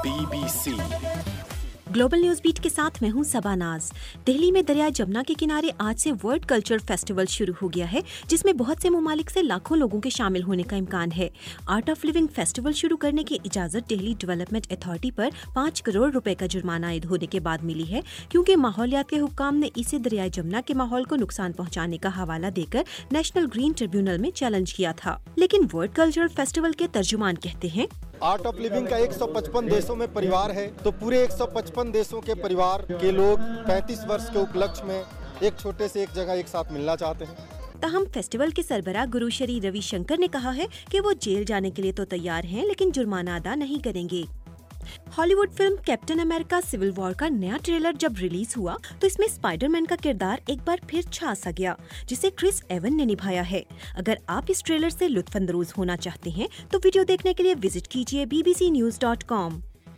BBC global news beat के साथ मैं हूं सबानाज। दिल्ली में दरिया जमुना के किनारे आज से वर्ल्ड कल्चर फेस्टिवल शुरू हो गया है, जिसमें बहुत से ममालिक से लाखों लोगों के शामिल होने का इम्कान है। आर्ट ऑफ लिविंग फेस्टिवल शुरू करने की इजाजत दिल्ली डेवलपमेंट अथॉरिटी पर 5 करोड़ रुपए का जुर्माना आयद होने के बाद मिली है, क्योंकि माहौलियात के हुक्काम ने इसे दरिया जमुना के माहौल को नुकसान पहुँचाने का हवाला देकर नेशनल ग्रीन ट्रिब्यूनल में चैलेंज किया था। लेकिन वर्ल्ड कल्चरल फेस्टिवल के तर्जुमान कहते हैं, आर्ट ऑफ लिविंग का 155 देशों में परिवार है, तो पूरे 155 देशों के परिवार के लोग 35 वर्ष के उपलक्ष्य में एक छोटे से एक जगह एक साथ मिलना चाहते हैं। ताहम फेस्टिवल के सरबराह गुरु श्री रविशंकर ने कहा है कि वो जेल जाने के लिए तो तैयार हैं, लेकिन जुर्माना अदा नहीं करेंगे। Hollywood film captain America civil war का नया ट्रेलर जब रिलीज हुआ तो इसमें स्पाइडरमैन का किरदार एक बार फिर छा सा गया, जिसे क्रिस एवन ने निभाया है। अगर आप इस ट्रेलर से लुत्फानंदोज होना चाहते हैं तो वीडियो देखने के लिए विजिट कीजिए bbcnews.com।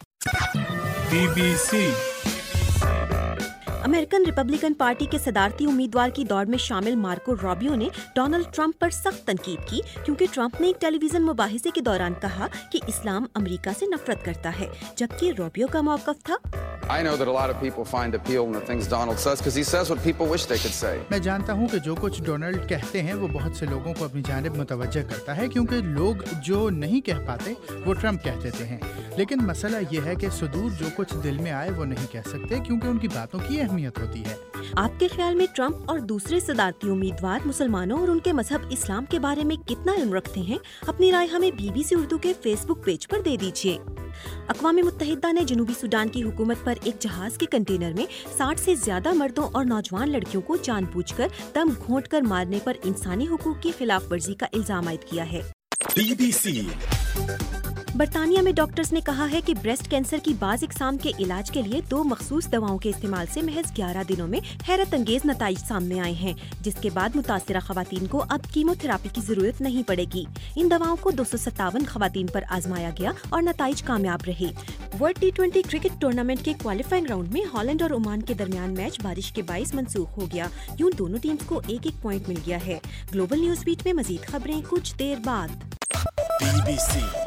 BBC American Republican party के सदारती उम्मीदवार की दौड़ में शामिल मार्को रूबियो ने डोनाल्ड ट्रंप पर सख्त तनकीद की, क्योंकि ट्रंप ने एक टेलीविजन मुबाहिसे के दौरान कहा कि इस्लाम अमेरिका से नफरत करता है, जबकि रूबियो का मौक़िफ़ था, I know that a lot of people find appeal in the things Donald says because he says what people wish they could say. मैं जानता हूँ कि जो कुछ डोनाल्ड कहते हैं वो बहुत से लोगों को अपनी जानिब मुतवज्जह करता है, क्योंकि लोग जो नहीं कह पाते वो ट्रंप कह देते हैं। लेकिन मसला ये है कि सुदूर जो कुछ दिल में आए वो नहीं कह सकते, क्योंकि उनकी बातों की अहमियत होती है। आपके ख्याल में ट्रंप और दूसरे सदारती उम्मीदवार मुसलमानों और उनके मजहब इस्लाम के बारे में कितना इल्म रखते हैं? अपनी राय हमें BBC उर्दू के फेसबुक पेज पर दे दीजिए। अक़वाम मुत्तहिदा ने जनूबी सूडान की हुकूमत पर एक जहाज के कंटेनर में 60 से ज्यादा मर्दों और नौजवान लड़कियों को जानबूझकर दम घोंटकर मारने पर इंसानी हुकूक की खिलाफ वर्जी का इल्जाम आयद किया है। BBC बरतानिया में डॉक्टर्स ने कहा है कि ब्रेस्ट कैंसर की बाज इकसाम के इलाज के लिए 2 मखसूस दवाओं के इस्तेमाल से महज 11 दिनों में हैरत अंगेज नताइज सामने आए हैं, जिसके बाद मुतासिरा खवातीन को अब कीमोथेरापी की जरूरत नहीं पड़ेगी। इन दवाओं को 257 खवातीन पर आजमाया गया और नताइज कामयाब रहे। वर्ल्ड T20 क्रिकेट टूर्नामेंट के क्वालिफाइंग राउंड में हॉलैंड और ओमान के दरमियान मैच बारिश के बाइस मनसूख हो गया। यूं दोनों टीम्स को एक एक पॉइंट मिल गया है। ग्लोबल न्यूज बीट में मजीद खबरें कुछ देर बाद। BBC